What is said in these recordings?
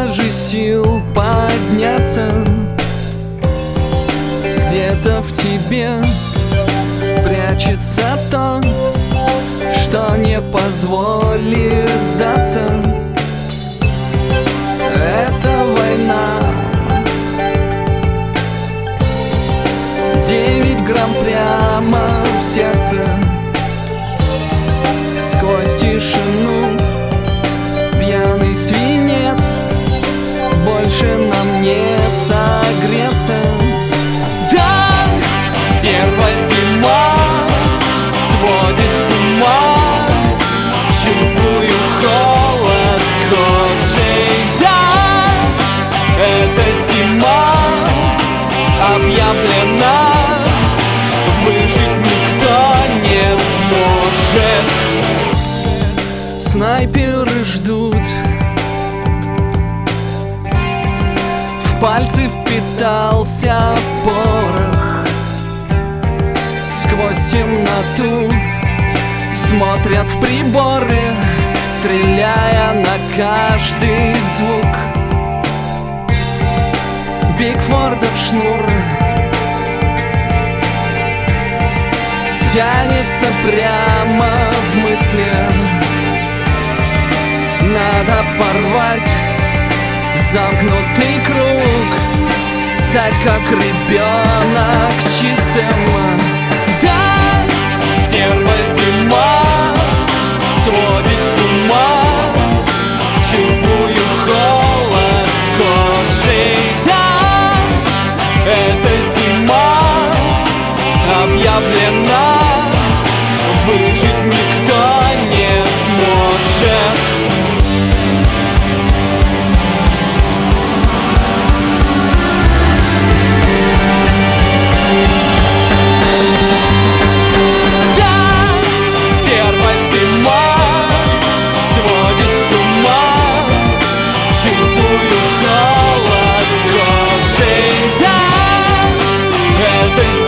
даже сил подняться. Где-то в тебе прячется то, что не позволит сдаться. Это война. 9 грамм прямо в сердце. Сквозь тишину пьяный свинец. Больше нам не согреться. Да, стерва зима сводит с ума. Чувствую холод кожей. Да, эта зима объявлена. Выжить никто не сможет. Снайперы ждут. В пальцы впитался порох. Сквозь темноту смотрят в приборы, стреляя на каждый звук. Бигфордов шнур тянется прямо в мысли. Надо порвать замкнутый круг, стать как ребенок чистым. Да, стерва зима сводит с ума. Чувствую холод кожей. Да, эта зима объявлена. Выжить никто не сможет.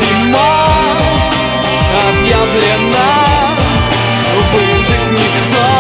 Объявлена. Выжить никто